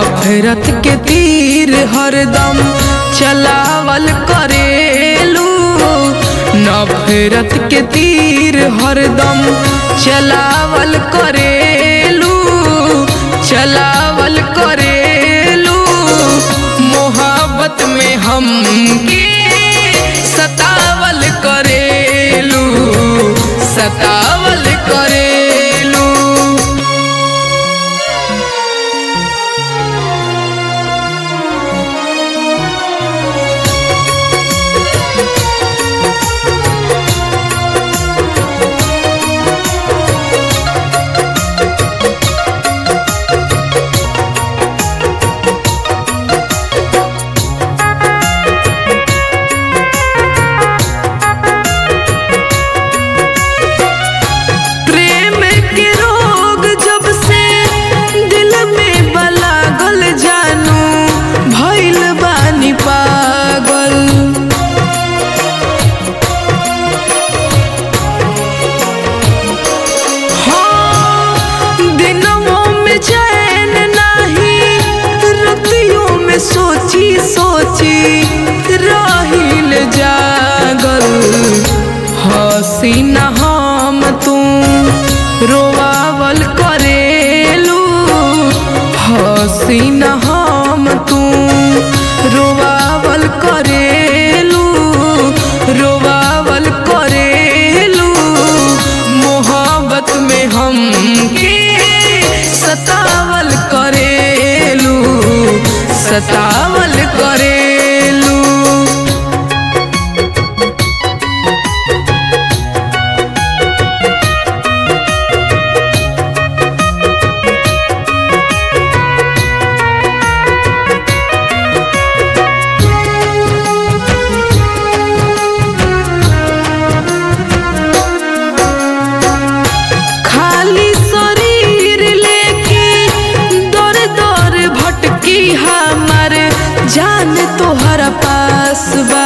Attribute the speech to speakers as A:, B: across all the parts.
A: नफरत के तीर हरदम चलावल करेलू, नफरत के तीर हरदम चलावल करेलू, चलावल करेलू। मोहब्बत में हमके सतावल करेलू, सतावल करेलू। सोची सोची रहिल जागल, हसीना हम तू रोवावल करेलू, हसीना हम तू रोवावल करेलू, रोवावल करेलू। मोहब्बत में हमके सतावल करेलू, सतावल करेलू। खाली शरीर लेके दौर दौर भटकी हमार जान तोहरा पास बा।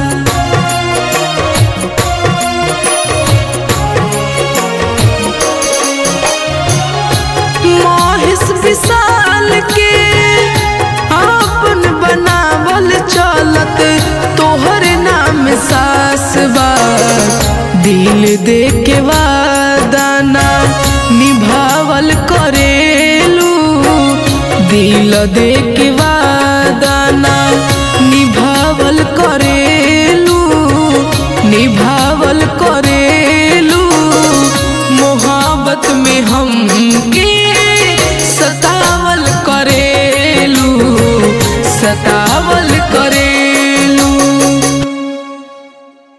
A: महेश विशाल के अपन बनावल चलत तोहरे नाम सास बा। दिल दे के वादा ना निभावल करेलू, दिल दे के वादा ना निभावल करेलू, निभावल करेलू। मोहब्बत में हमके सतावल करेलू, सता